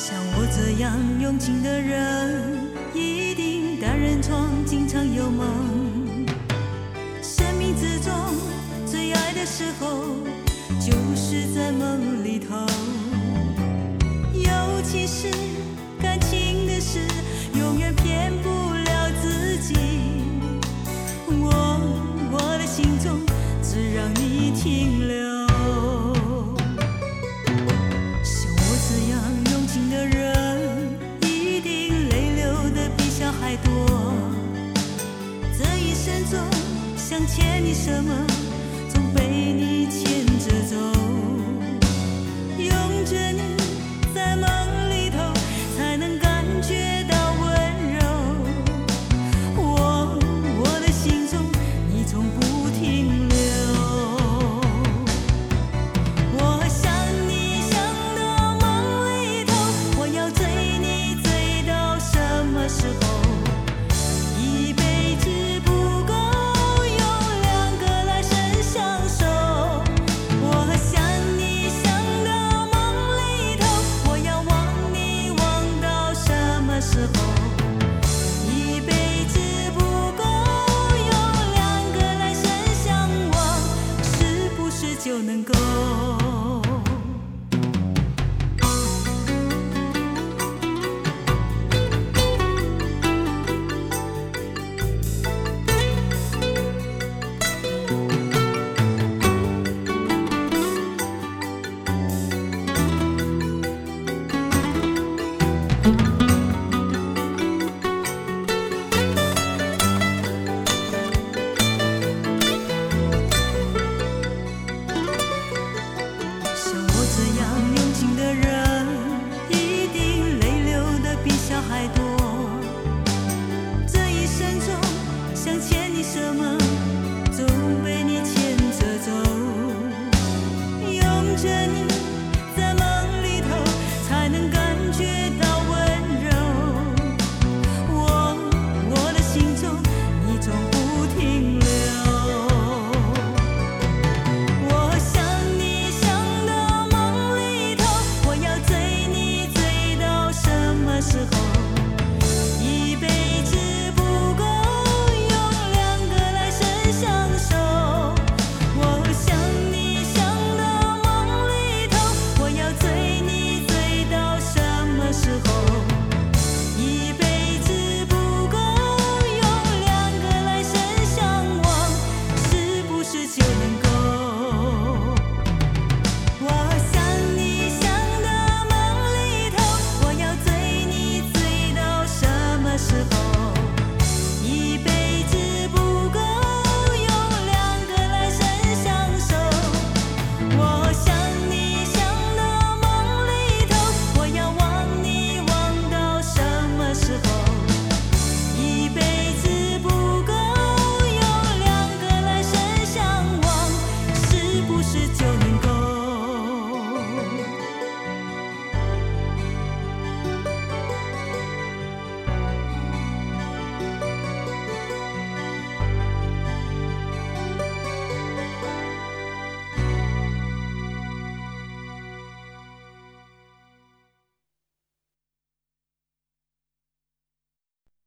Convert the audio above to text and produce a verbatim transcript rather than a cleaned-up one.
像我这样用情的人，一定单人床经常有梦。生命之中最爱的时候，就是在梦里头。尤其是感情的事，永远骗不了自己。我我的心中只让你停留。像我这样用情的人，一定泪流的比小孩多。这一生中想欠你什么？